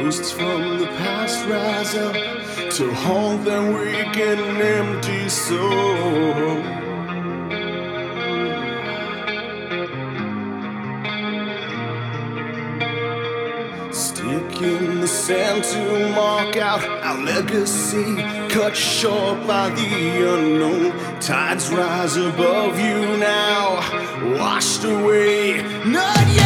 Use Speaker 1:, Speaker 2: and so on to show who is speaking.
Speaker 1: Ghosts from the past rise up to haunt their weak and empty soul. Stick in the sand to mark out our legacy, cut short by the unknown. Tides rise above you now, washed away, not yet.